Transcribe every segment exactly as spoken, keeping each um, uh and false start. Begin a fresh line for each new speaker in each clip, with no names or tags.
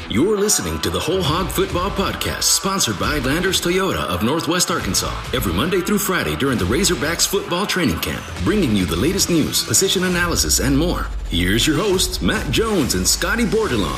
You're listening to the Whole Hog Football Podcast, sponsored by Landers Toyota of Northwest Arkansas. Every Monday through Friday during the Razorbacks football training camp, bringing you the latest news, position analysis, and more. Here's your hosts, Matt Jones and Scotty Bordelon.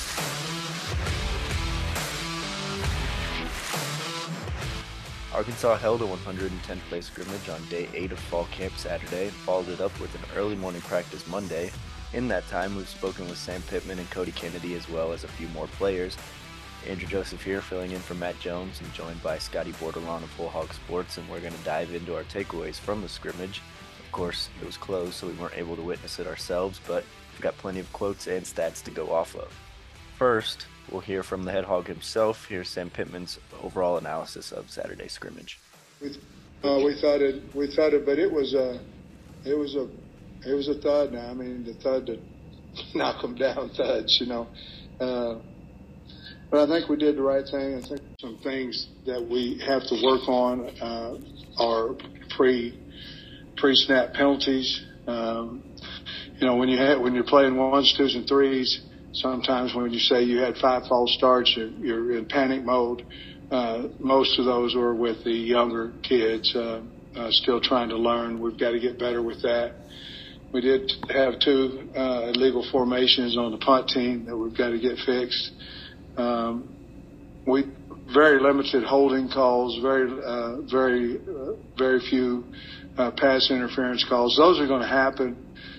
Arkansas held a one hundred tenth place scrimmage on day eight of fall camp Saturday and followed it up with an early morning practice Monday. In that time, we've spoken with Sam Pittman and Cody Kennedy as well as a few more players. Andrew Joseph here, filling in for Matt Jones and joined by Scotty Bordelon of Whole Hog Sports, and we're going to dive into our takeaways from the scrimmage. Of course, it was closed, so we weren't able to witness it ourselves, but we've got plenty of quotes and stats to go off of. First, we'll hear from the head hog himself. Here's Sam Pittman's overall analysis of Saturday's scrimmage.
We, uh, we thought it, we thought it, but it was a, it was a, it was a thud. Now, I mean, the thud to knock them down thuds, you know. Uh, but I think we did the right thing. I think some things that we have to work on uh, are pre pre snap penalties. Um, you know, when you have, when you're playing ones, twos, and threes. Sometimes when you say you had five false starts, you're, you're in panic mode. Uh, most of those were with the younger kids, uh, uh, still trying to learn. We've got to get better with that. We did have two uh, illegal formations on the punt team that we've got to get fixed. Um, we very limited holding calls, very, uh, very, uh, very few uh, pass interference calls. Those are going to happen.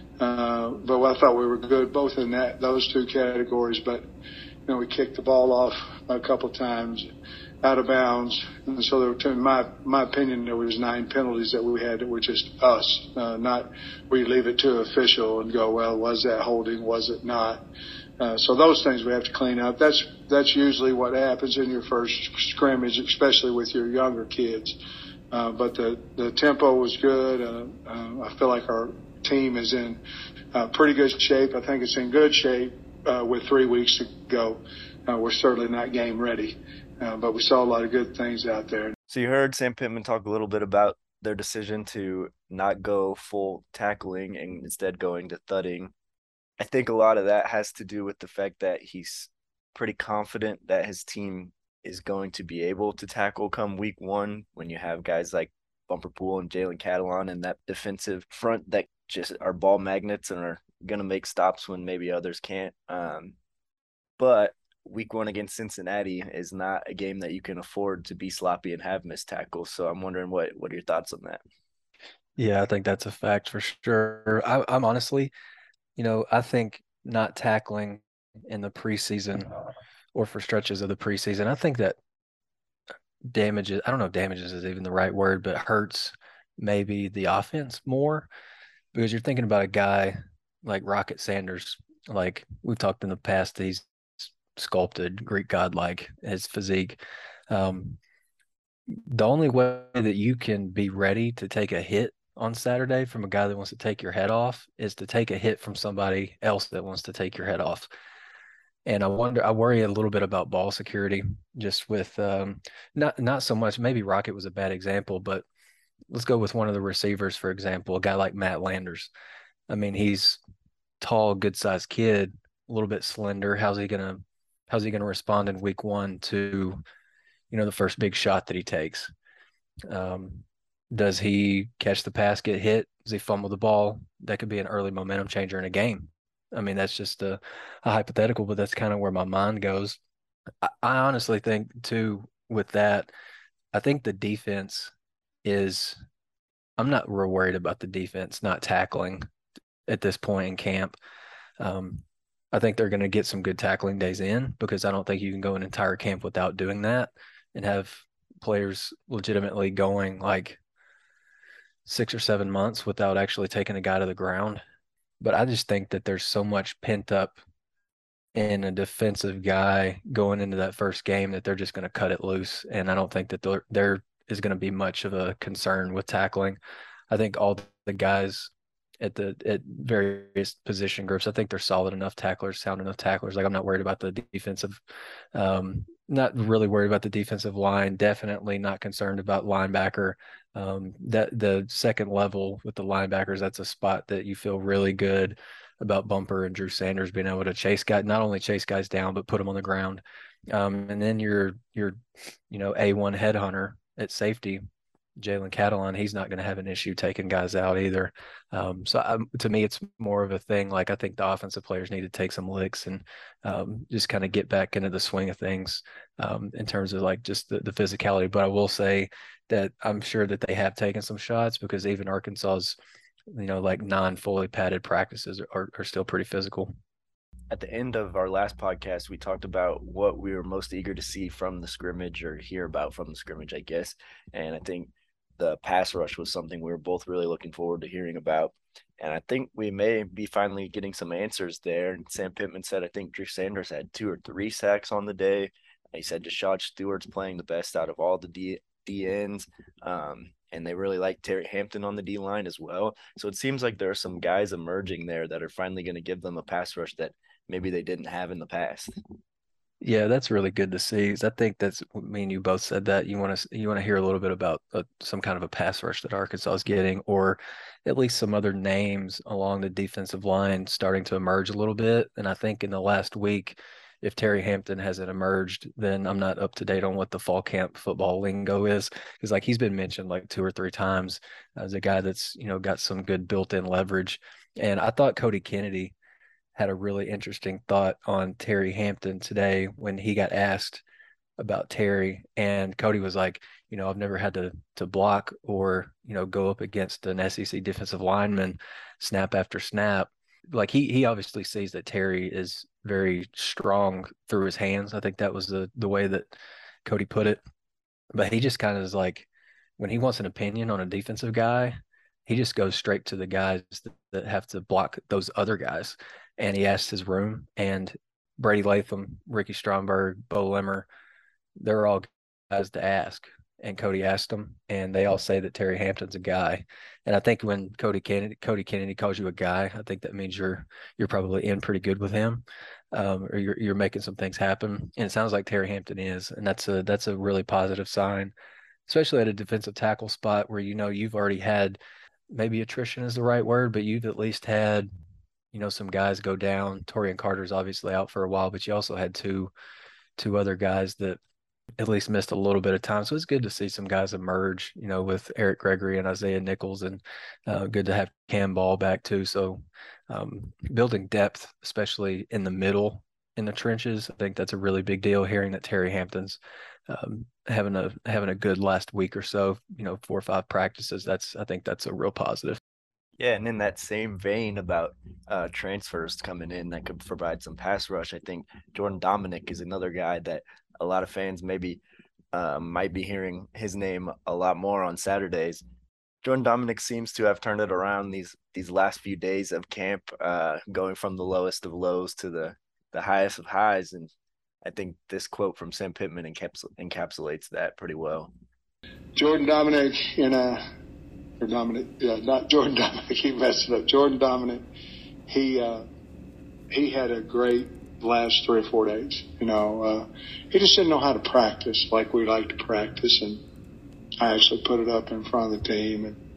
Uh, but I thought we were good both in that those two categories. But you know, we kicked the ball off a couple times out of bounds, and so there were, in my my opinion, there was nine penalties that we had that were just us, uh, not we leave it to official and go, well, was that holding? Was it not? Uh, so those things we have to clean up. That's that's usually what happens in your first scrimmage, especially with your younger kids. Uh, but the the tempo was good. Uh, uh, I feel like our team is in uh, pretty good shape. I think it's in good shape uh, with three weeks to go. Uh, we're certainly not game ready, uh, but we saw a lot of good things out there.
So you heard Sam Pittman talk a little bit about their decision to not go full tackling and instead going to thudding. I think a lot of that has to do with the fact that he's pretty confident that his team is going to be able to tackle come week one when you have guys like Bumper Pool and Jalen Catalon and that defensive front that just are ball magnets and are going to make stops when maybe others can't. Um, but week one against Cincinnati is not a game that you can afford to be sloppy and have missed tackles. So I'm wondering what, what are your thoughts on that?
Yeah, I think that's a fact for sure. I, I'm honestly, you know, I think not tackling in the preseason or for stretches of the preseason, I think that damages, I don't know if damages is even the right word, but hurts maybe the offense more. Because you're thinking about a guy like Rocket Sanders, like we've talked in the past, he's sculpted, Greek god-like, his physique. Um, the only way that you can be ready to take a hit on Saturday from a guy that wants to take your head off is to take a hit from somebody else that wants to take your head off. And I wonder, I worry a little bit about ball security, just with um, not not so much. Maybe Rocket was a bad example, but let's go with one of the receivers, for example, a guy like Matt Landers. I mean, he's tall, good-sized kid, a little bit slender. How's he gonna how's he gonna respond in week one to, you know, the first big shot that he takes? Um, does he catch the pass, get hit? Does he fumble the ball? That could be an early momentum changer in a game. I mean, that's just a, a hypothetical, but that's kind of where my mind goes. I, I honestly think, too, with that, I think the defense is – I'm not real worried about the defense not tackling at this point in camp. Um, I think they're going to get some good tackling days in because I don't think you can go an entire camp without doing that and have players legitimately going like six or seven months without actually taking a guy to the ground. But I just think that there's so much pent up in a defensive guy going into that first game that they're just going to cut it loose. And I don't think that there, there is going to be much of a concern with tackling. I think all the guys at the at various position groups, I think they're solid enough tacklers, sound enough tacklers. Like I'm not worried about the defensive, um, not really worried about the defensive line. Definitely not concerned about linebacker. Um, that the second level with the linebackers, that's a spot that you feel really good about Bumper and Drew Sanders being able to chase guys, not only chase guys down, but put them on the ground. Um, and then your, your, you know, A one headhunter at safety, Jalen Catalon, he's not going to have an issue taking guys out either. Um, so um, to me, it's more of a thing. Like, I think the offensive players need to take some licks and um, just kind of get back into the swing of things um, in terms of like just the, the physicality. But I will say that I'm sure that they have taken some shots, because even Arkansas's, you know, like non-fully padded practices are, are still pretty physical.
At the end of our last podcast, we talked about what we were most eager to see from the scrimmage, or hear about from the scrimmage, I guess. And I think the pass rush was something we were both really looking forward to hearing about. And I think we may be finally getting some answers there. And Sam Pittman said, I think Drew Sanders had two or three sacks on the day. He said Jashad Stewart's playing the best out of all the D, D ends. Um, and they really like Terry Hampton on the D line as well. So it seems like there are some guys emerging there that are finally going to give them a pass rush that maybe they didn't have in the past.
Yeah, that's really good to see. I think that's, me and you both said that you want to you want to hear a little bit about uh, some kind of a pass rush that Arkansas is getting, or at least some other names along the defensive line starting to emerge a little bit. And I think in the last week, if Terry Hampton hasn't emerged, then I'm not up to date on what the fall camp football lingo is, because like he's been mentioned like two or three times as a guy that's, you know, got some good built-in leverage. And I thought Cody Kennedy had a really interesting thought on Terry Hampton today when he got asked about Terry, and Cody was like, you know, I've never had to to block or, you know, go up against an S E C defensive lineman snap after snap. Like he he obviously sees that Terry is very strong through his hands. I think that was the the way that Cody put it. But he just kind of is like, when he wants an opinion on a defensive guy, he just goes straight to the guys that, that have to block those other guys. And he asked his room, and Brady Latham, Ricky Stromberg, Bo Lemmer, they're all guys to ask. And Cody asked them, and they all say that Terry Hampton's a guy. And I think when Cody Kennedy, Cody Kennedy calls you a guy, I think that means you're you're probably in pretty good with him, um, or you're you're making some things happen. And it sounds like Terry Hampton is, and that's a that's a really positive sign, especially at a defensive tackle spot where, you know, you've already had, maybe attrition is the right word, but you've at least had, you know, some guys go down. Torian Carter's obviously out for a while, but you also had two two other guys that at least missed a little bit of time. So it's good to see some guys emerge, you know, with Eric Gregory and Isaiah Nichols, and uh, good to have Cam Ball back too. So um, building depth, especially in the middle, in the trenches, I think that's a really big deal. Hearing that Terry Hampton's um, having a having a good last week or so, you know, four or five practices, that's I think that's a real positive.
Yeah, and in that same vein about uh, transfers coming in that could provide some pass rush, I think Jordan Dominic is another guy that a lot of fans maybe uh, might be hearing his name a lot more on Saturdays. Jordan Dominic seems to have turned it around these these last few days of camp, uh, going from the lowest of lows to the, the highest of highs. And I think this quote from Sam Pittman encaps- encapsulates that pretty well.
Jordan Dominic in a or Dominic, yeah, not Jordan Dominic. He messed it up. Jordan Dominic, he uh, he had a great last three or four days. You know, uh, he just didn't know how to practice like we like to practice, and I actually put it up in front of the team and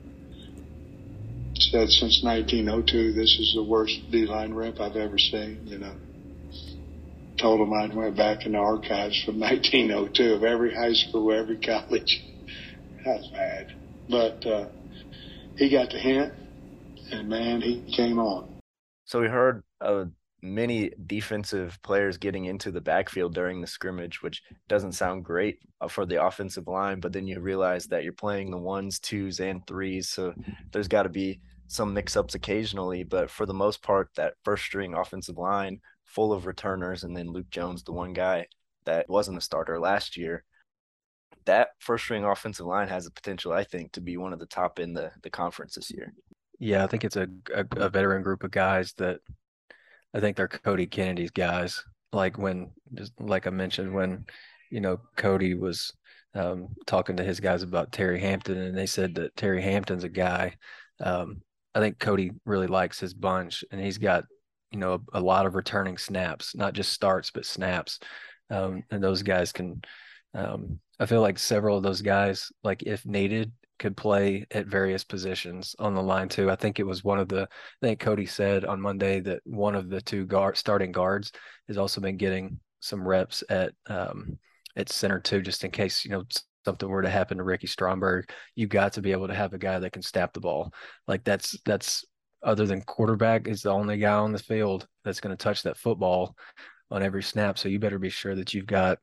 said, since nineteen oh two, this is the worst D-line rep I've ever seen. You know, told him I went back in the archives from nineteen oh two of every high school, every college. That's bad, but. Uh, He got the hint, and, man, he came on.
So we heard of many defensive players getting into the backfield during the scrimmage, which doesn't sound great for the offensive line, but then you realize that you're playing the ones, twos, and threes, so there's got to be some mix-ups occasionally. But for the most part, that first-string offensive line full of returners, and then Luke Jones, the one guy that wasn't a starter last year, that first-string offensive line has the potential, I think, to be one of the top in the, the conference this year.
Yeah, I think it's a, a, a veteran group of guys that I think they're Cody Kennedy's guys. Like when, just like I mentioned, when, you know, Cody was um, talking to his guys about Terry Hampton, and they said that Terry Hampton's a guy. Um, I think Cody really likes his bunch, and he's got, you know, a, a lot of returning snaps, not just starts, but snaps. Um, and those guys can, um, I feel like several of those guys, like if needed, could play at various positions on the line too. I think it was one of the, I think Cody said on Monday that one of the two guard starting guards has also been getting some reps at um, at center too, just in case, you know, something were to happen to Ricky Stromberg. You got to be able to have a guy that can snap the ball. Like that's that's other than quarterback is the only guy on the field that's going to touch that football on every snap. So you better be sure that you've got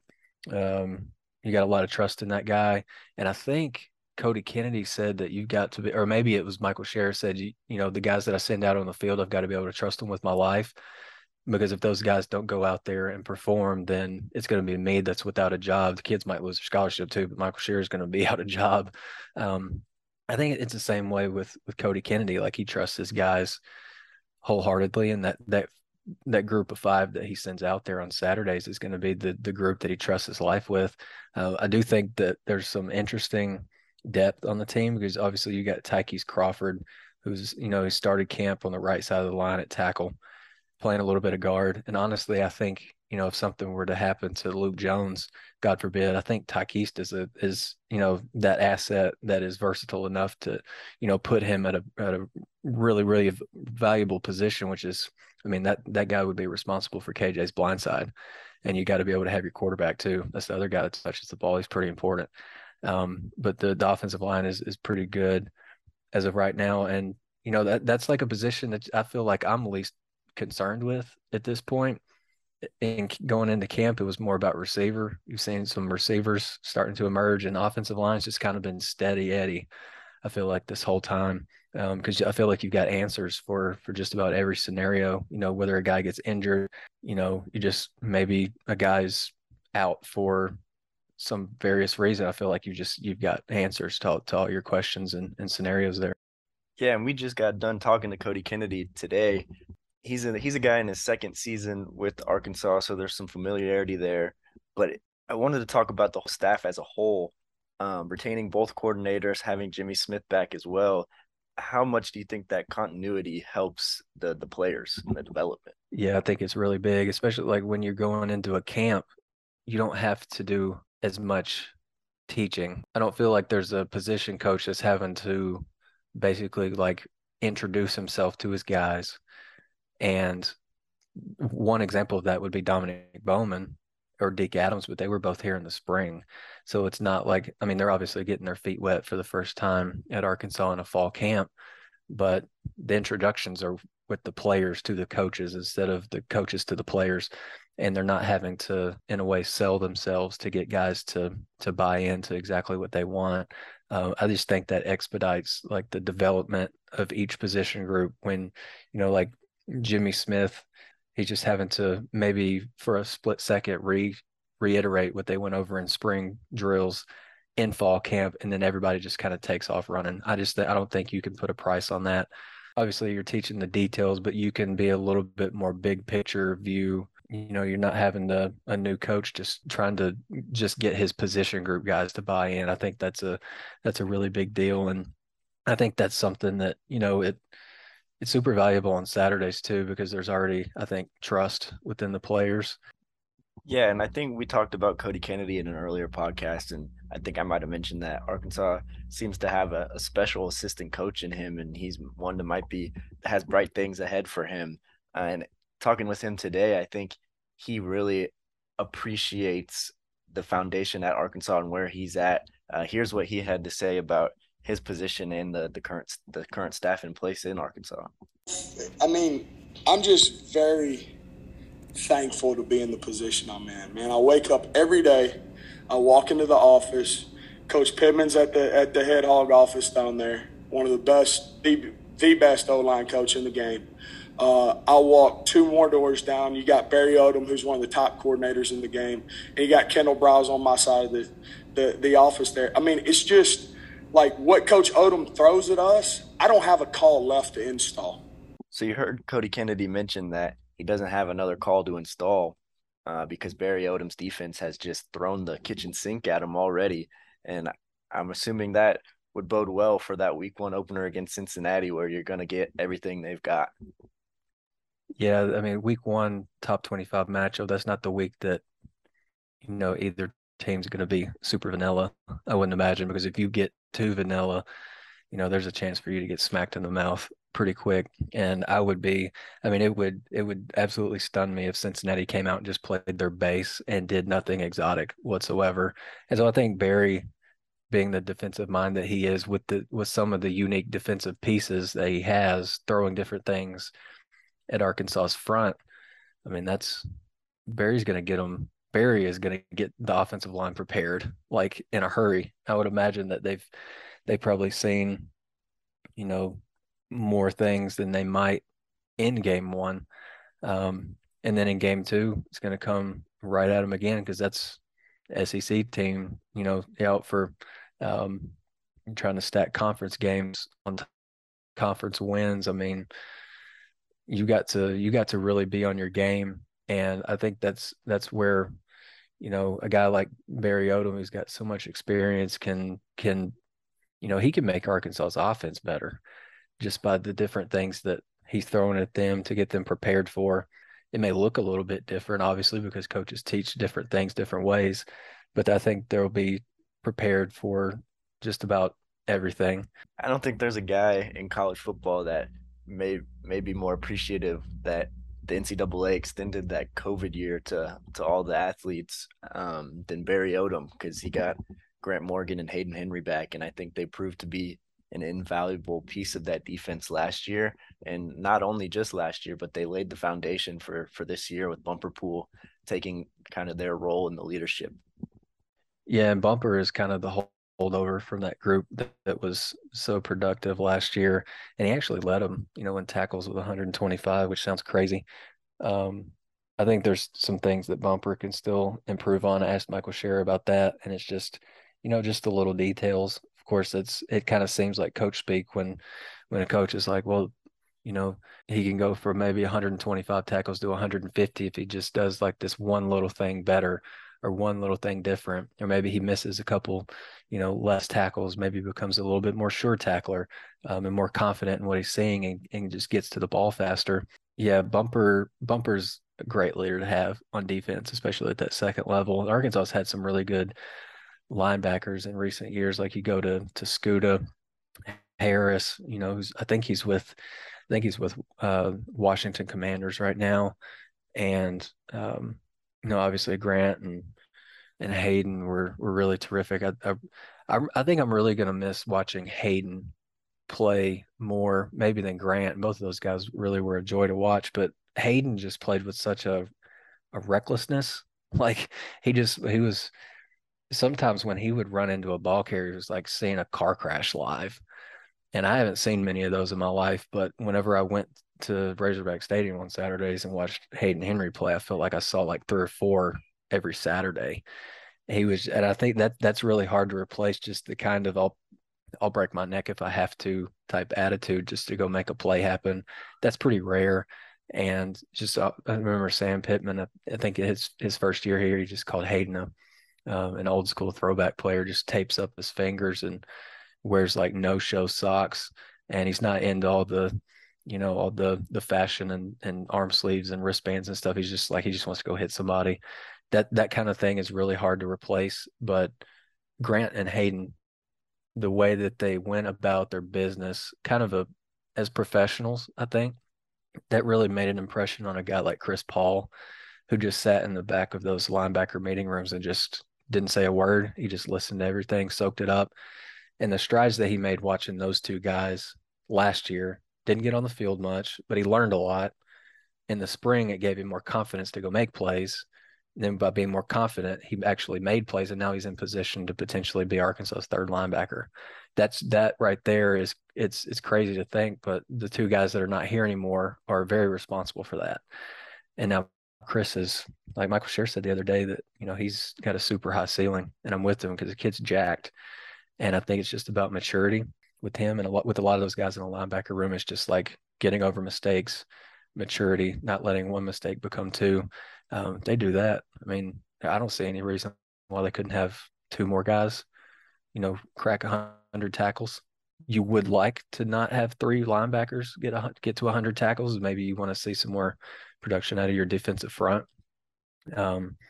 um, you got a lot of trust in that guy. And I think Cody Kennedy said that you've got to be, or maybe it was Michael Scher said, you, you know, the guys that I send out on the field, I've got to be able to trust them with my life. Because if those guys don't go out there and perform, then it's going to be me that's without a job. The kids might lose their scholarship too, but Michael Scher is going to be out of job. Um, I think it's the same way with with Cody Kennedy. Like he trusts his guys wholeheartedly, and that that that group of five that he sends out there on Saturdays is going to be the the group that he trusts his life with. Uh, I do think that there's some interesting depth on the team because obviously you got Tykees Crawford, who's you know he started camp on the right side of the line at tackle, playing a little bit of guard. And honestly, I think, you know, if something were to happen to Luke Jones, God forbid, I think Tykees is a, is, you know, that asset that is versatile enough to, you know, put him at a, at a really, really valuable position, which is, I mean, that, that guy would be responsible for K J's blind side. And you got to be able to have your quarterback too. That's the other guy that touches the ball. He's pretty important. Um, but the, the offensive line is, is pretty good as of right now. And, you know, that that's like a position that I feel like I'm least concerned with at this point. In going into camp, it was more about receiver. You've seen some receivers starting to emerge, and the offensive line's just kind of been steady Eddie. I feel like this whole time, because um, I feel like you've got answers for for just about every scenario. You know, whether a guy gets injured, you know, you just maybe a guy's out for some various reason. I feel like you just you've got answers to, to all your questions and, and scenarios there.
Yeah, and we just got done talking to Cody Kennedy today. He's a he's a guy in his second season with Arkansas, so there's some familiarity there. But I wanted to talk about the staff as a whole, um, retaining both coordinators, having Jimmy Smith back as well. How much do you think that continuity helps the the players and the development?
Yeah, I think it's really big, especially like when you're going into a camp, you don't have to do as much teaching. I don't feel like there's a position coach that's having to basically like introduce himself to his guys. And one example of that would be Dominic Bowman or Deke Adams, but they were both here in the spring. So it's not like, I mean, they're obviously getting their feet wet for the first time at Arkansas in a fall camp, but the introductions are with the players to the coaches instead of the coaches to the players. And they're not having to, in a way, sell themselves to get guys to to buy into exactly what they want. Uh, I just think that expedites like the development of each position group when, you know, like Jimmy Smith, he's just having to maybe for a split second re reiterate what they went over in spring drills in fall camp, and then everybody just kind of takes off running. I just I don't think you can put a price on that. Obviously, you're teaching the details, but you can be a little bit more big picture view. You know, you're not having the, a new coach just trying to just get his position group guys to buy in. I think that's a that's a really big deal, and I think that's something that, you know, it it's super valuable on Saturdays too, because there's already, I think, trust within the players.
Yeah, and I think we talked about Cody Kennedy in an earlier podcast, and I think I might have mentioned that Arkansas seems to have a, a special assistant coach in him, and he's one that might be has bright things ahead for him. Uh, and talking with him today, I think he really appreciates the foundation at Arkansas and where he's at. Uh, here's what he had to say about his position and the the current the current staff in place in Arkansas.
I mean, I'm just very thankful to be in the position I'm in. Man, I wake up every day, I walk into the office. Coach Pittman's at the at the head hog office down there, one of the best, the, the best O-line coach in the game. Uh, I walk two more doors down. You got Barry Odom, who's one of the top coordinators in the game, and you got Kendall Browse on my side of the, the, the office there. I mean, it's just like what Coach Odom throws at us, I don't have a call left to install.
So you heard Cody Kennedy mention that he doesn't have another call to install uh, because Barry Odom's defense has just thrown the kitchen sink at him already. And I'm assuming that would bode well for that week one opener against Cincinnati, where you're going to get everything they've got.
Yeah, I mean, week one, top twenty-five matchup, that's not the week that, you know, either team's going to be super vanilla. I wouldn't imagine, because if you get too vanilla, you know, there's a chance for you to get smacked in the mouth pretty quick. And I would be, I mean, it would it would absolutely stun me if Cincinnati came out and just played their base and did nothing exotic whatsoever. And so I think Barry, being the defensive mind that he is, with the with some of the unique defensive pieces that he has, throwing different things at Arkansas's front, I mean, that's Barry's going to get them. Barry is going to get the offensive line prepared like in a hurry. I would imagine that they've they've probably seen, you know, more things than they might in game one. Um, and then in game two, it's going to come right at them again, because that's S E C team, you know, out for um, trying to stack conference games on conference wins. I mean, you got to you got to really be on your game, and I think that's that's where, you know, a guy like Barry Odom, who's got so much experience, can can you know, he can make Arkansas's offense better just by the different things that he's throwing at them to get them prepared for. It may look a little bit different, obviously, because coaches teach different things different ways, but I think they'll be prepared for just about everything.
I don't think there's a guy in college football that may may be more appreciative that the N C double A extended that COVID year to to all the athletes um, than Barry Odom, because he got Grant Morgan and Hayden Henry back, and I think they proved to be an invaluable piece of that defense last year. And not only just last year, but they laid the foundation for for this year with Bumper Pool taking kind of their role in the leadership.
Yeah, and Bumper is kind of the whole holdover from that group that, that was so productive last year, and he actually led them, you know, in tackles with one hundred twenty-five, which sounds crazy. Um, I think there's some things that Bumper can still improve on. I asked Michael Scherer about that, and it's just, you know, just the little details. Of course, it's it kind of seems like coach speak when when a coach is like, well, you know, he can go from maybe one hundred twenty-five tackles to one hundred fifty if he just does like this one little thing better, or one little thing different, or maybe he misses a couple, you know, less tackles, maybe becomes a little bit more sure tackler, um, and more confident in what he's seeing, and, and just gets to the ball faster. Yeah, Bumper Bumper's a great leader to have on defense, especially at that second level. Arkansas's had some really good linebackers in recent years. Like you go to to Scuda Harris, you know, who's I think he's with I think he's with uh, Washington Commanders right now, and um, you know, obviously Grant and and Hayden were were really terrific. I I, I think I'm really going to miss watching Hayden play more maybe than Grant. Both of those guys really were a joy to watch, but Hayden just played with such a a recklessness. Like he just he was sometimes when he would run into a ball carrier, it was like seeing a car crash live. And I haven't seen many of those in my life, but whenever I went to Razorback Stadium on Saturdays and watched Hayden Henry play, I felt like I saw like three or four every Saturday. He was, and I think that that's really hard to replace, just the kind of I'll I'll break my neck if I have to type attitude just to go make a play happen. That's pretty rare. And just uh, I remember Sam Pittman, I, I think his his first year here, he just called Hayden a um, an old school throwback player, just tapes up his fingers and wears like no show socks, and he's not into all the, you know, all the the fashion and and arm sleeves and wristbands and stuff. He's just like he just wants to go hit somebody. That that kind of thing is really hard to replace. But Grant and Hayden, the way that they went about their business, kind of a as professionals, I think that really made an impression on a guy like Chris Paul, who just sat in the back of those linebacker meeting rooms and just didn't say a word. He just listened to everything, soaked it up. And the strides that he made watching those two guys last year, didn't get on the field much, but he learned a lot. In the spring, it gave him more confidence to go make plays. And then by being more confident, he actually made plays, and now he's in position to potentially be Arkansas's third linebacker. That's that right there is it's it's crazy to think, but the two guys that are not here anymore are very responsible for that. And now Chris is, like Michael Scherer said the other day, that, you know, he's got a super high ceiling, and I'm with him because the kid's jacked. And I think it's just about maturity with him, and a lot with a lot of those guys in the linebacker room. It's just like getting over mistakes, maturity, not letting one mistake become two. Um, they do that. I mean, I don't see any reason why they couldn't have two more guys, you know, crack a hundred tackles. You would like to not have three linebackers get a, get to a hundred tackles. Maybe you want to see some more production out of your defensive front. Um,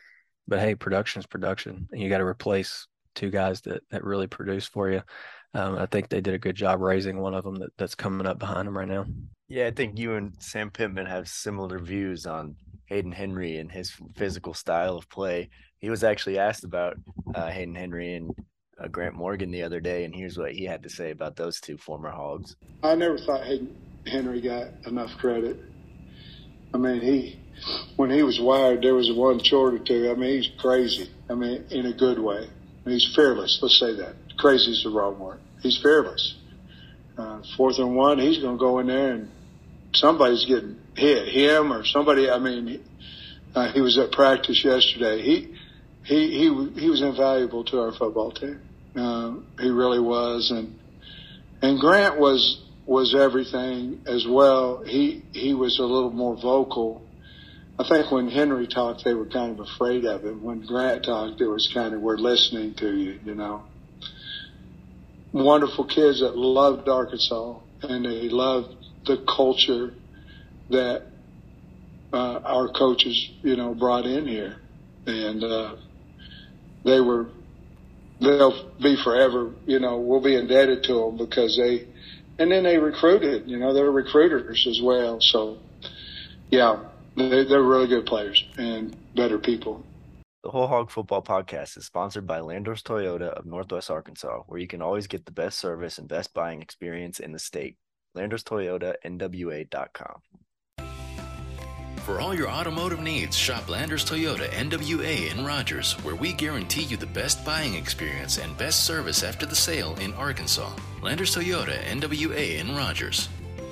but hey, production is production, and you got to replace two guys that that really produce for you. Um, I think they did a good job raising one of them that, that's coming up behind them right now.
Yeah, I think you and Sam Pittman have similar views on Hayden Henry and his physical style of play. He was actually asked about uh, Hayden Henry and uh, Grant Morgan the other day, and here's what he had to say about those two former Hogs.
I never thought Hayden Henry got enough credit. I mean, he when he was wired, there was one short or two. I mean, he's crazy. I mean, in a good way. He's fearless. Let's say that. Crazy is the wrong word. He's fearless. Uh, fourth and one, he's going to go in there and somebody's getting hit, him or somebody. I mean, uh, he was at practice yesterday. He he he he was invaluable to our football team. Uh, he really was, and and Grant was was everything as well. He he was a little more vocal. I think when Henry talked, they were kind of afraid of him. When Grant talked, it was kind of, we're listening to you, you know. Wonderful kids that loved Arkansas, and they loved the culture that uh, our coaches, you know, brought in here. And uh, they were, they'll be forever, you know, we'll be indebted to them because they, and then they recruited, you know, they're recruiters as well. So, yeah, they, they're really good players and better people.
The Whole Hog Football Podcast is sponsored by Landers Toyota of Northwest Arkansas, where you can always get the best service and best buying experience in the state. Landers Toyota N W A dot com.
For all your automotive needs, shop Landers Toyota N W A in Rogers, where we guarantee you the best buying experience and best service after the sale in Arkansas. Landers Toyota N W A in Rogers.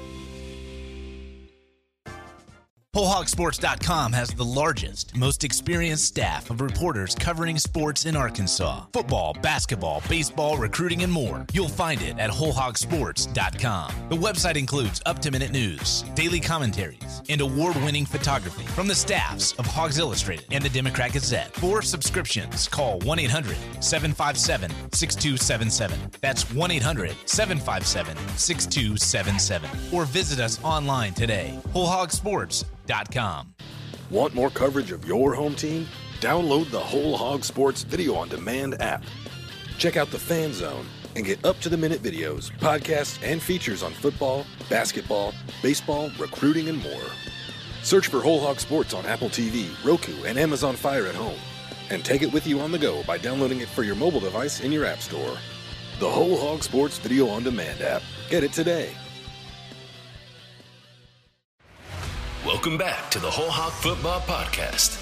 Whole Hog Sports dot com has the largest, most experienced staff of reporters covering sports in Arkansas. Football, basketball, baseball, recruiting, and more. You'll find it at Whole Hog Sports dot com. The website includes up-to-minute news, daily commentaries, and award-winning photography from the staffs of Hogs Illustrated and the Democrat Gazette. For subscriptions, call one eight hundred seven five seven six two seven seven. That's one eight hundred seven five seven six two seven seven. Or visit us online today, Whole Hog Sports dot com.
Want more coverage of your home team? Download the Whole Hog Sports Video on Demand app. Check out the Fan Zone and get up-to-the-minute videos, podcasts, and features on football, basketball, baseball, recruiting, and more. Search for Whole Hog Sports on Apple T V, Roku, and Amazon Fire at home. And take it with you on the go by downloading it for your mobile device in your app store. The Whole Hog Sports Video on Demand app. Get it today.
Welcome back to the Whole Hog Football Podcast.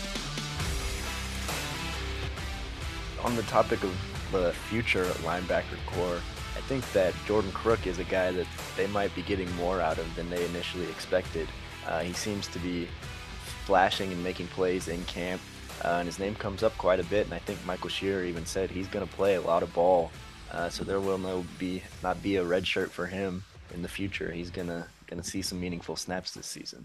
On the topic of the future linebacker core, I think that Jordan Crook is a guy that they might be getting more out of than they initially expected. Uh, he seems to be flashing and making plays in camp, uh, and his name comes up quite a bit, and I think Michael Shearer even said he's going to play a lot of ball, uh, so there will no be not be a red shirt for him in the future. He's going to going to see some meaningful snaps this season.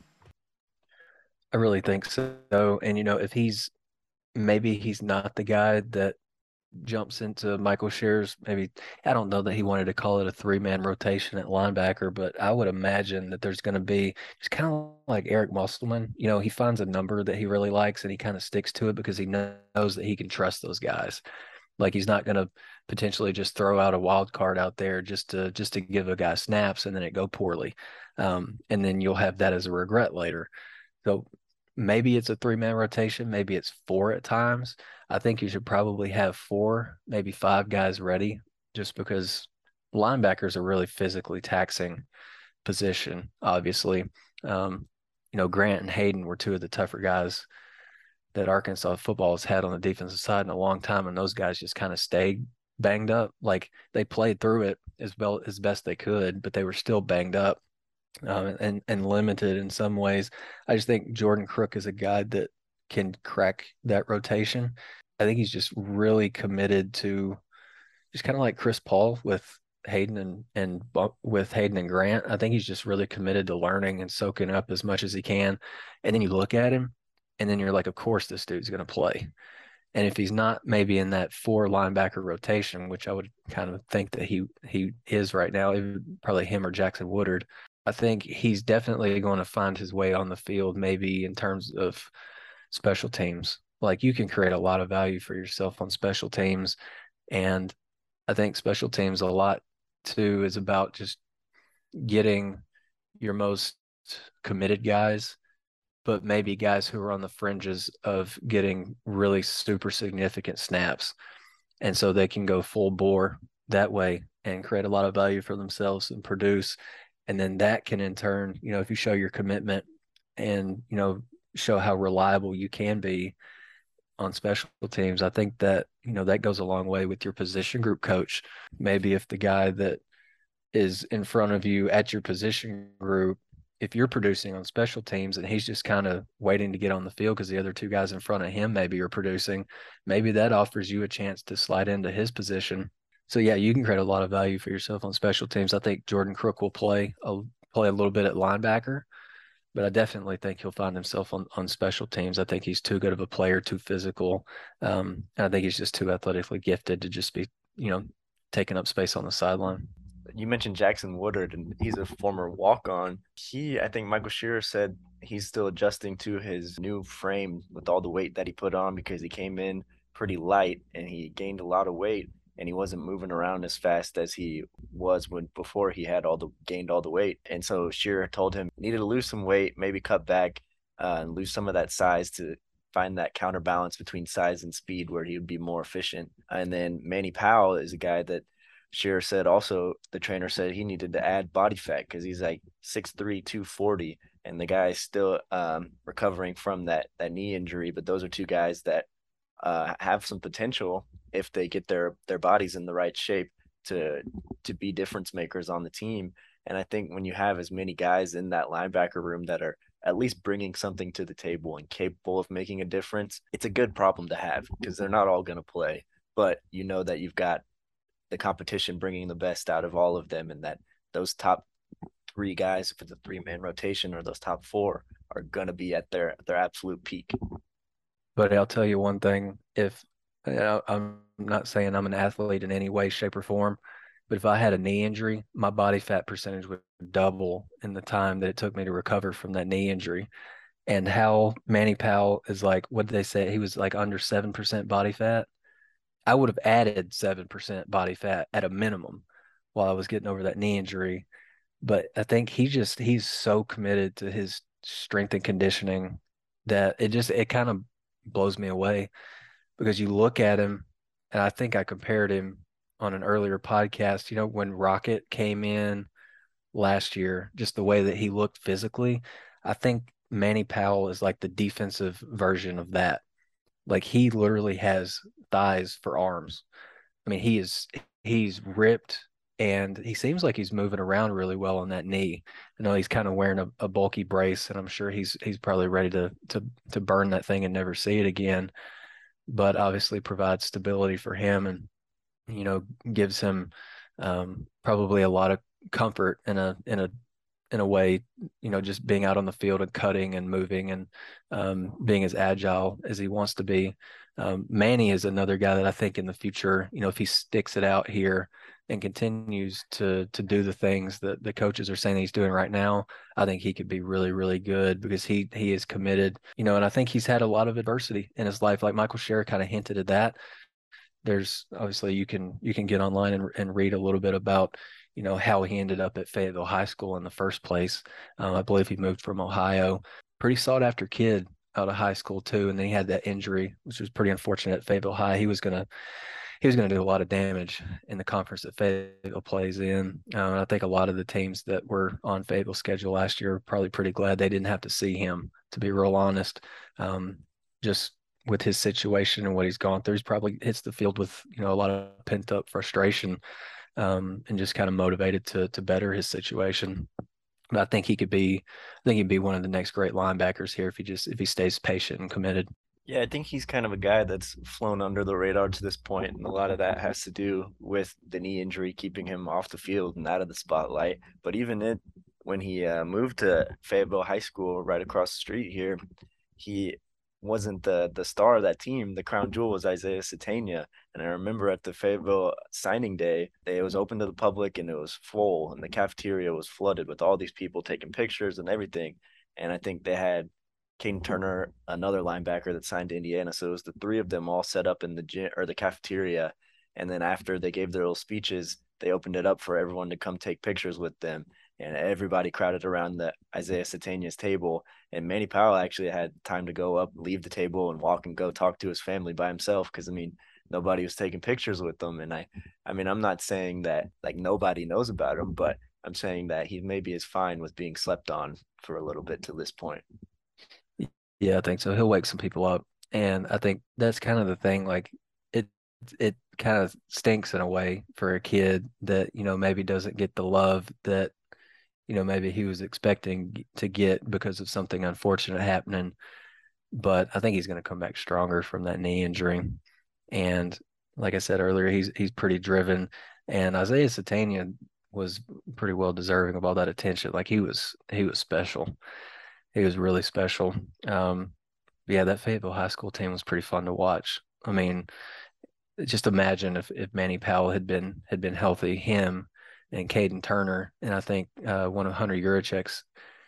I really think so. And, you know, if he's maybe he's not the guy that jumps into Michael Shearer's, maybe I don't know that he wanted to call it a three-man rotation at linebacker, but I would imagine that there's going to be just kind of like Eric Musselman. You know, he finds a number that he really likes and he kind of sticks to it because he knows that he can trust those guys. Like he's not going to potentially just throw out a wild card out there just to just to give a guy snaps and then it go poorly. Um, and then you'll have that as a regret later. So maybe it's a three-man rotation. Maybe it's four at times. I think you should probably have four, maybe five guys ready just because linebackers are really physically taxing position, obviously. Um, you know, Grant and Hayden were two of the tougher guys that Arkansas football has had on the defensive side in a long time, and those guys just kind of stayed banged up. Like they played through it as well as best they could, but they were still banged up. Um, and and limited in some ways. I just think Jordan Crook is a guy that can crack that rotation. I think he's just really committed to just kind of like Chris Paul with Hayden and and with Hayden and Grant. I think he's just really committed to learning and soaking up as much as he can. And then you look at him, and then you're like, of course this dude's going to play. And if he's not maybe in that four linebacker rotation, which I would kind of think that he he is right now, it would probably him or Jackson Woodard. I think he's definitely going to find his way on the field, maybe in terms of special teams. Like, you can create a lot of value for yourself on special teams. And I think special teams a lot too is about just getting your most committed guys, but maybe guys who are on the fringes of getting really super significant snaps. And so they can go full bore that way and create a lot of value for themselves and produce. And then that can in turn, you know, if you show your commitment and, you know, show how reliable you can be on special teams, I think that, you know, that goes a long way with your position group coach. Maybe if the guy that is in front of you at your position group, if you're producing on special teams and he's just kind of waiting to get on the field because the other two guys in front of him maybe are producing, maybe that offers you a chance to slide into his position. So yeah, you can create a lot of value for yourself on special teams. I think Jordan Crook will play a, play a little bit at linebacker, but I definitely think he'll find himself on, on special teams. I think he's too good of a player, too physical. Um, and I think he's just too athletically gifted to just be, you know, taking up space on the sideline.
You mentioned Jackson Woodard, and he's a former walk-on. He, I think Michael Shearer said he's still adjusting to his new frame with all the weight that he put on because he came in pretty light and he gained a lot of weight and he wasn't moving around as fast as he was when before he had all the gained all the weight. And so Shearer told him he needed to lose some weight, maybe cut back uh, and lose some of that size to find that counterbalance between size and speed where he would be more efficient. And then Manny Powell is a guy that Shearer said also, the trainer said he needed to add body fat because he's like six three, two forty, and the guy's still um, recovering from that that knee injury. But those are two guys that uh, have some potential if they get their their bodies in the right shape to to be difference makers on the team. And I think when you have as many guys in that linebacker room that are at least bringing something to the table and capable of making a difference, it's a good problem to have because they're not all going to play. But you know that you've got the competition bringing the best out of all of them, and that those top three guys for the three-man rotation or those top four are going to be at their their absolute peak.
But I'll tell you one thing, if you know, I'm not saying I'm an athlete in any way, shape, or form, but if I had a knee injury, my body fat percentage would double in the time that it took me to recover from that knee injury. And how Manny Powell is like, what did they say? He was like under seven percent body fat. I would have added seven percent body fat at a minimum while I was getting over that knee injury. But I think he just, he's so committed to his strength and conditioning that it just, it kind of blows me away because you look at him, and I think I compared him on an earlier podcast, you know, when Rocket came in last year, just the way that he looked physically, I think Manny Powell is like the defensive version of that. Like, he literally has thighs for arms. I mean, he is, he's ripped and he seems like he's moving around really well on that knee. I know he's kind of wearing a, a bulky brace, and I'm sure he's, he's probably ready to, to, to burn that thing and never see it again, but obviously provides stability for him and, you know, gives him um, probably a lot of comfort in a, in a, in a way, you know, just being out on the field and cutting and moving and um, being as agile as he wants to be. Um, Manny is another guy that I think in the future, you know, if he sticks it out here and continues to to do the things that the coaches are saying he's doing right now, I think he could be really, really good because he he is committed, you know, and I think he's had a lot of adversity in his life. Like Michael Shearer kind of hinted at that. There's obviously you can you can get online and, and read a little bit about, you know, how he ended up at Fayetteville High School in the first place. Um, I believe he moved from Ohio. Pretty sought after kid out of high school too, and then he had that injury, which was pretty unfortunate at Fayetteville High. He was gonna he was gonna do a lot of damage in the conference that Fayetteville plays in. Uh, and I think a lot of the teams that were on Fayetteville's schedule last year are probably pretty glad they didn't have to see him, to be real honest. Um, just with his situation and what he's gone through, he's probably hits the field with, you know, a lot of pent up frustration. Um, and just kind of motivated to to better his situation. But I think he could be, I think he'd be one of the next great linebackers here if he just if he stays patient and committed.
Yeah, I think he's kind of a guy that's flown under the radar to this point, and a lot of that has to do with the knee injury keeping him off the field and out of the spotlight. But even it, when he uh, moved to Fayetteville High School right across the street here, he wasn't the the star of that team. The crown jewel was Isaiah Satania. And I remember at the Fayetteville signing day, it was open to the public and it was full, and the cafeteria was flooded with all these people taking pictures and everything. And I think they had Caden Turner, another linebacker that signed to Indiana. So it was the three of them all set up in the gym or the cafeteria. And then after they gave their little speeches, they opened it up for everyone to come take pictures with them. And everybody crowded around the Isaiah Satania's table. And Manny Powell actually had time to go up, leave the table, and walk and go talk to his family by himself. Because I mean, nobody was taking pictures with them. And I, I mean, I'm not saying that like nobody knows about him, but I'm saying that he maybe is fine with being slept on for a little bit to this point.
Yeah, I think so. He'll wake some people up. And I think that's kind of the thing. Like it it kind of stinks in a way for a kid that, you know, maybe doesn't get the love that, you know, maybe he was expecting to get because of something unfortunate happening. But I think he's going to come back stronger from that knee injury. And like I said earlier, he's he's pretty driven. And Isaiah Satania was pretty well deserving of all that attention. Like he was he was special. He was really special. Um, yeah, that Fayetteville High School team was pretty fun to watch. I mean, just imagine if, if Manny Powell had been had been healthy, him and Caden Turner, and I think uh, one of Hunter Yurichek's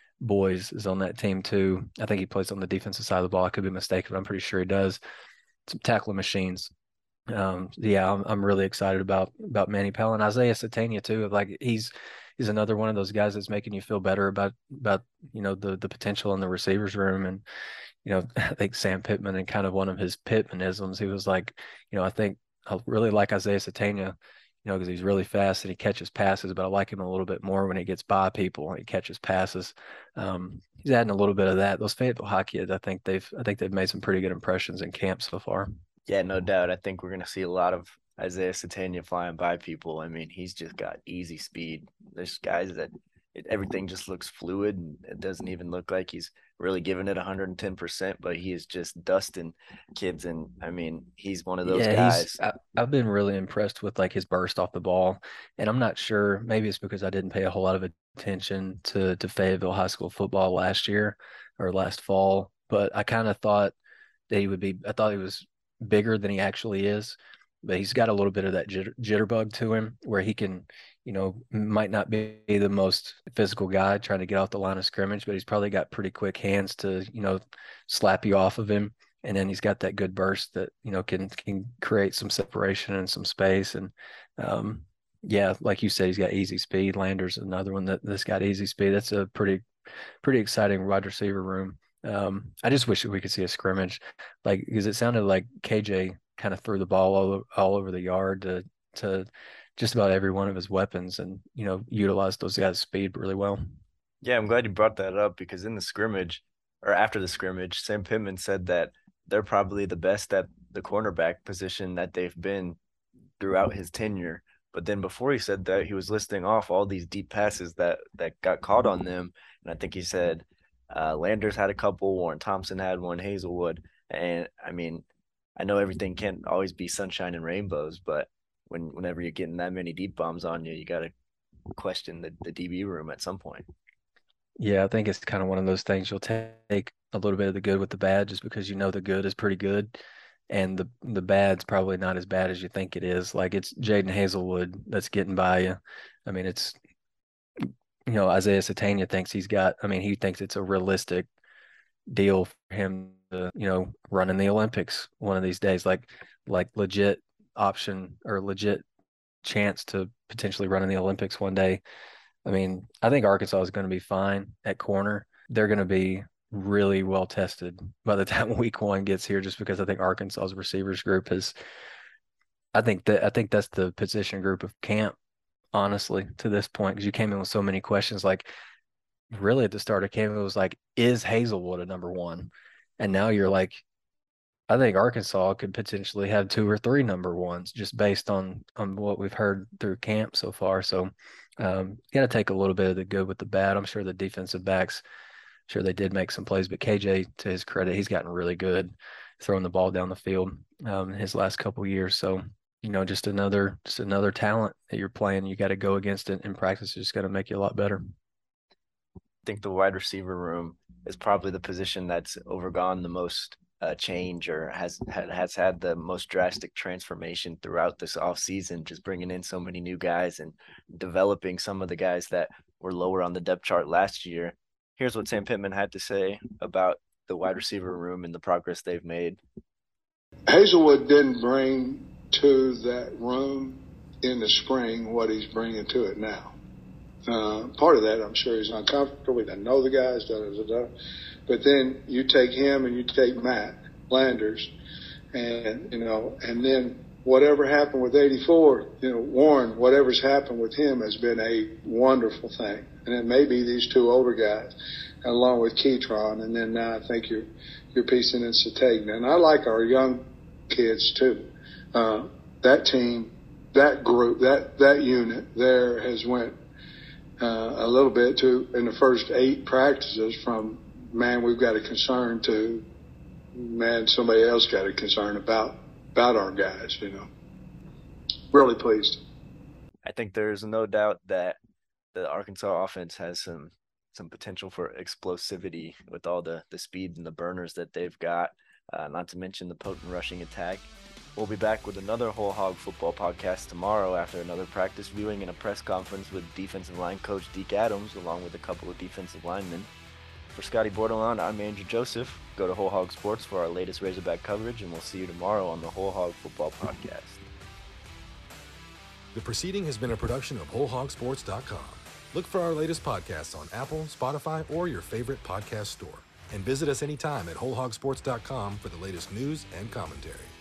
boys is on that team too. I think he plays on the defensive side of the ball. I could be mistaken, but I'm pretty sure he does. Some tackling machines. Um, yeah, I'm I'm really excited about about Manny Powell and Isaiah Satania too. Like he's he's another one of those guys that's making you feel better about about you know the the potential in the receivers room. And you know, I think Sam Pittman, and kind of one of his Pittmanisms, he was like, you know, I think I really like Isaiah Satania, you know, because he's really fast and he catches passes, but I like him a little bit more when he gets by people and he catches passes. Um, he's adding a little bit of that. Those Fayetteville high kids, I think they've I think they've made some pretty good impressions in camp so far.
Yeah, no doubt. I think we're going to see a lot of Isaiah Satania flying by people. I mean, he's just got easy speed. There's guys that it, everything just looks fluid, and it doesn't even look like he's really giving it one hundred ten percent, but he is just dusting kids. And I mean, he's one of those
Yeah,
guys.
he's I, I've been really impressed with like his burst off the ball. And I'm not sure, maybe it's because I didn't pay a whole lot of attention to to Fayetteville High School football last year or last fall, but I kind of thought that he would be I thought he was bigger than he actually is, but he's got a little bit of that jitter, jitterbug to him where he can, you know, might not be the most physical guy trying to get off the line of scrimmage, but he's probably got pretty quick hands to, you know, slap you off of him. And then he's got that good burst that, you know, can can create some separation and some space. And um, yeah, like you said, he's got easy speed. Lander's another one that, that's got easy speed. That's a pretty pretty exciting wide receiver room. Um, I just wish that we could see a scrimmage, like because it sounded like K J kind of threw the ball all, all over the yard to to just about every one of his weapons, and you know utilized those guys' speed really well.
Yeah, I'm glad you brought that up because in the scrimmage or after the scrimmage, Sam Pittman said that they're probably the best at the cornerback position that they've been throughout his tenure. But then before he said that, he was listing off all these deep passes that that got caught on them, and I think he said uh, Landers had a couple, Warren Thompson had one, Hazelwood, and I mean, I know everything can't always be sunshine and rainbows, but when whenever you're getting that many deep bombs on you, you got to question the, the D B room at some point.
Yeah, I think it's kind of one of those things you'll take a little bit of the good with the bad, just because you know the good is pretty good, and the the bad's probably not as bad as you think it is. Like it's Jaden Hazelwood that's getting by you. I mean, it's you know Isaiah Satania thinks he's got. I mean, he thinks it's a realistic deal for him to you know run in the Olympics one of these days, like like legit option or legit chance to potentially run in the Olympics one day. I mean, I think Arkansas is going to be fine at corner. They're going to be really well tested by the time week one gets here, just because I think Arkansas's receivers group is, I think that, I think that's the position group of camp, honestly, to this point, because you came in with so many questions. Like, really at the start of camp, it was like, is Hazelwood a number one? And now you're like, I think Arkansas could potentially have two or three number ones just based on on what we've heard through camp so far. So um, you got to take a little bit of the good with the bad. I'm sure the defensive backs, sure they did make some plays, but K J, to his credit, he's gotten really good throwing the ball down the field um, in his last couple of years. So you know, just another just another talent that you're playing. You got to go against it in practice. It's just going to make you a lot better.
I think the wide receiver room is probably the position that's overgone the most uh, change or has has had the most drastic transformation throughout this offseason, just bringing in so many new guys and developing some of the guys that were lower on the depth chart last year. Here's what Sam Pittman had to say about the wide receiver room and the progress they've made.
Hazelwood didn't bring to that room in the spring what he's bringing to it now. Uh, part of that, I'm sure he's uncomfortable. He doesn't know the guys, da, da, da, da. But then you take him and you take Matt Landers, and, you know, and then whatever happened with eighty-four, you know, Warren, whatever's happened with him has been a wonderful thing. And it may be these two older guys, along with Keytron, and then now I think you're you're piecing in Sategna. And I like our young kids too. Uh, that team, that group, that that unit there has went uh, a little bit to in the first eight practices from man we've got a concern to man somebody else got a concern about about our guys. You know, really pleased.
I think there's no doubt that the Arkansas offense has some some potential for explosivity with all the, the speed and the burners that they've got, uh, not to mention the potent rushing attack. We'll be back with another Whole Hog Football podcast tomorrow after another practice viewing and a press conference with defensive line coach Deke Adams, along with a couple of defensive linemen. For Scotty Bordelon, I'm Andrew Joseph. Go to Whole Hog Sports for our latest Razorback coverage, and we'll see you tomorrow on the Whole Hog Football podcast.
The proceeding has been a production of whole hog sports dot com. Look for our latest podcasts on Apple, Spotify, or your favorite podcast store. And visit us anytime at whole hog sports dot com for the latest news and commentary.